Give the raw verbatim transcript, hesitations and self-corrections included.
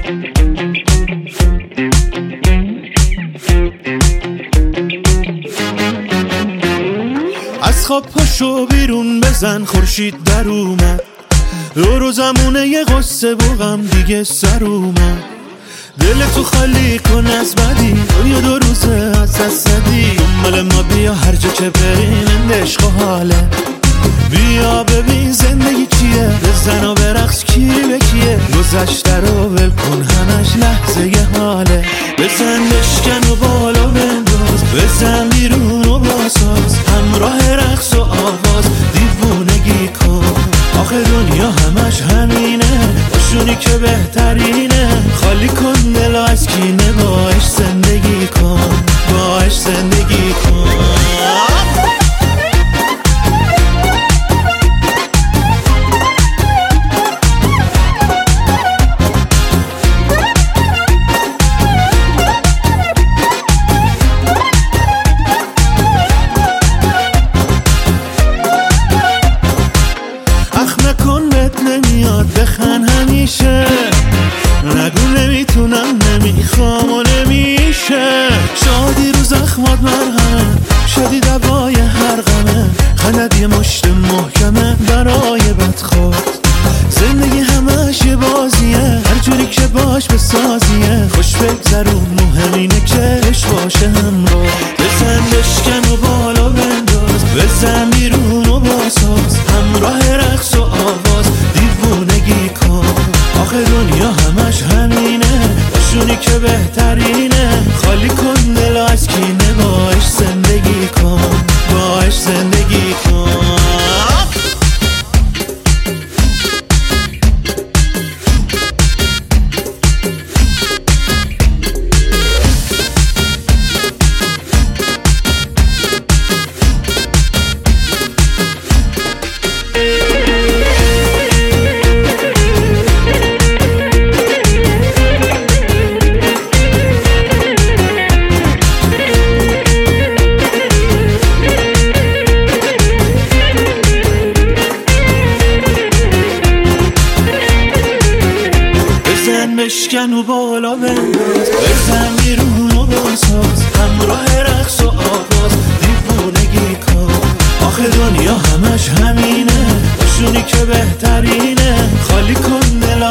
از خواب پاشو بیرون بزن، خورشید در اومد، رو رو زمونه یه قصه و غم دیگه سر اومد. دلتو خالی کن از بدی، دنیا دو روزه از دست زدی. دنبال ما بیا هر جا که بریم این عشق و حاله. بیا ببین زندگی چیه، بزن و برقص کی به کیه. گذشته رو ول کن همش لحظه ی حاله. بزن بشکن و بالا بنداز، بزن بیرون و باساز، همراه رقص و آواز دیوونگی کن. آخه دنیا همش همینه، باشونی که بهترینه. خالی کن دلو از کینه، باش زندگی کن، باش زندگی کن. نمیاد بخن همیشه، نگو نمیتونم نمیخوام و نمیشه. شادی رو زخمات مرهمه، شادی دوای هر غمه. خندت یه مشت محکمه برای بدخورد. زندگی همش یه بازیه، هر جوری که باش بسازیه. خوش بگذرون مهم اینه که عشق باشه همراه. بزن بشکن و بالا بنداز، بزن بیرون و باساز، همراه رقص و آواز دیوونگی کن. آخه دنیا همش همینه، باشونی که بهترینه. خالی کن دلو از کینه، باش زندگی کن، باش زندگی کن. بشکن و بالا بنداز، بزن بیرون و باساز، همراه رقص و آواز دیوونگی کن. آخه دنیا همش همینه، باشونی که بهترینه. خالی کن دل